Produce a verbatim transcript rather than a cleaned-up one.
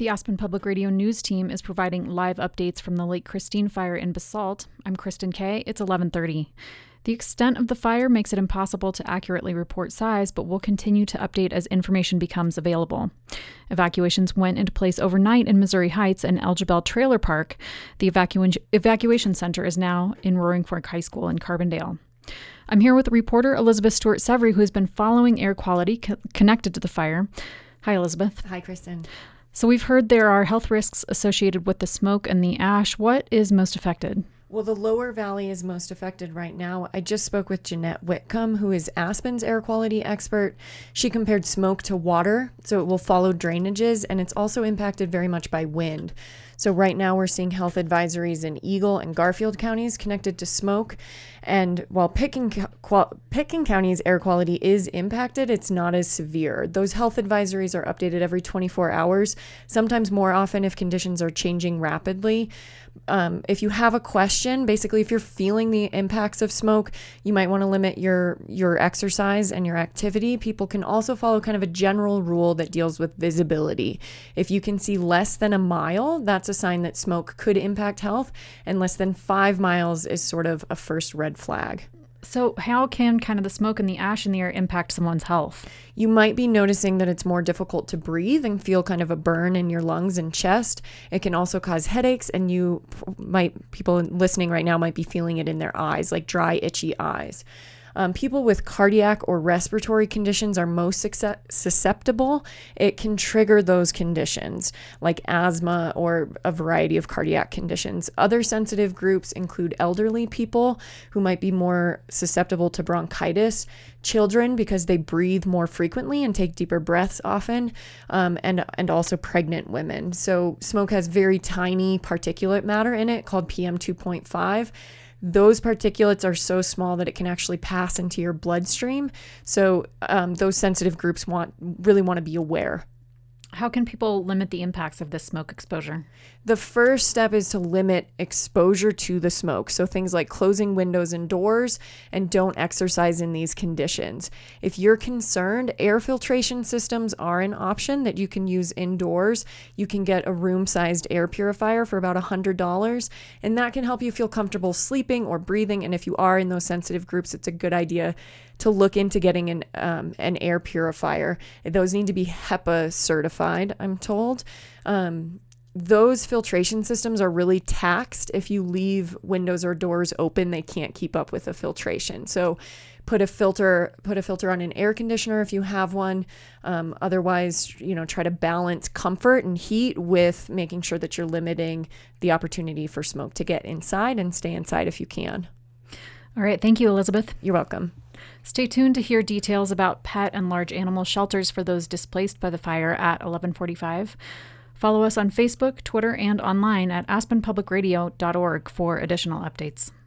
The Aspen Public Radio News team is providing live updates from the Lake Christine fire in Basalt. I'm Kristen Kay. It's eleven thirty. The extent of the fire makes it impossible to accurately report size, but we'll continue to update as information becomes available. Evacuations went into place overnight in Missouri Heights and Elgibel Trailer Park. The evacu- evacuation center is now in Roaring Fork High School in Carbondale. I'm here with reporter Elizabeth Stewart-Severy, who has been following air quality co- connected to the fire. Hi, Elizabeth. Hi, Kristen. So we've heard there are health risks associated with the smoke and the ash. What is most affected? Well, the lower valley is most affected right now. I just spoke with Jeanette Whitcomb, who is Aspen's air quality expert. She compared smoke to water, so it will follow drainages, and it's also impacted very much by wind. So right now we're seeing health advisories in Eagle and Garfield counties connected to smoke. And while Picking, qual- Picking County's air quality is impacted, it's not as severe. Those health advisories are updated every twenty-four hours, sometimes more often if conditions are changing rapidly. Um, if you have a question, basically if you're feeling the impacts of smoke, you might want to limit your, your exercise and your activity. People can also follow kind of a general rule that deals with visibility. If you can see less than a mile, that's a sign that smoke could impact health, and less than five miles is sort of a first red flag. So how can kind of the smoke and the ash in the air impact someone's health? You might be noticing that it's more difficult to breathe and feel kind of a burn in your lungs and chest. It can also cause headaches, and you might, people listening right now might be feeling it in their eyes, like dry, itchy eyes. Um, people with cardiac or respiratory conditions are most susceptible. It can trigger those conditions like asthma or a variety of cardiac conditions. Other sensitive groups include elderly people who might be more susceptible to bronchitis, children because they breathe more frequently and take deeper breaths often, um, and, and also pregnant women. So smoke has very tiny particulate matter in it called P M two point five. Those particulates are so small that it can actually pass into your bloodstream. So um, those sensitive groups want really want to be aware. How can people limit the impacts of this smoke exposure? The first step is to limit exposure to the smoke. So things like closing windows and doors, and don't exercise in these conditions. If you're concerned, air filtration systems are an option that you can use indoors. You can get a room-sized air purifier for about one hundred dollars, and that can help you feel comfortable sleeping or breathing. And if you are in those sensitive groups, it's a good idea to look into getting an um, an air purifier. Those need to be HEPA certified, I'm told. Um, those filtration systems are really taxed. If you leave windows or doors open, they can't keep up with the filtration. So put a filter put a filter on an air conditioner if you have one. Um, otherwise, you know, try to balance comfort and heat with making sure that you're limiting the opportunity for smoke to get inside, and stay inside if you can. All right. Thank you, Elizabeth. You're welcome. Stay tuned to hear details about pet and large animal shelters for those displaced by the fire at eleven forty-five. Follow us on Facebook, Twitter, and online at aspen public radio dot org for additional updates.